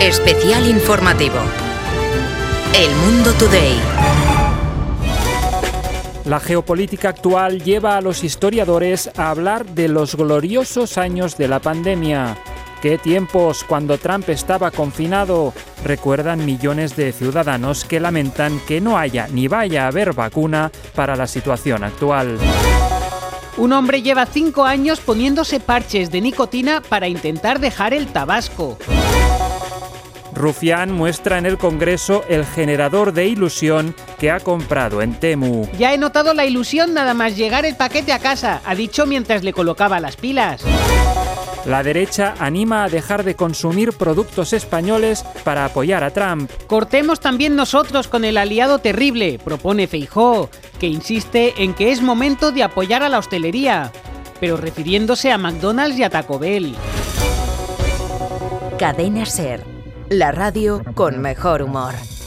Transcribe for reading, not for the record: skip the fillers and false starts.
Especial informativo. El Mundo Today. La geopolítica actual lleva a los historiadores a hablar de los gloriosos años de la pandemia. ¿Qué tiempos cuando Trump estaba confinado? Recuerdan millones de ciudadanos que lamentan que no haya ni vaya a haber vacuna para la situación actual. Un hombre lleva 5 años poniéndose parches de nicotina para intentar dejar el tabasco. Rufián muestra en el Congreso el generador de ilusión que ha comprado en Temu. Ya he notado la ilusión nada más llegar el paquete a casa, ha dicho mientras le colocaba las pilas. La derecha anima a dejar de consumir productos españoles para apoyar a Trump. Cortemos también nosotros con el aliado terrible, propone Feijóo, que insiste en que es momento de apoyar a la hostelería, pero refiriéndose a McDonald's y a Taco Bell. Cadena SER, la radio con mejor humor.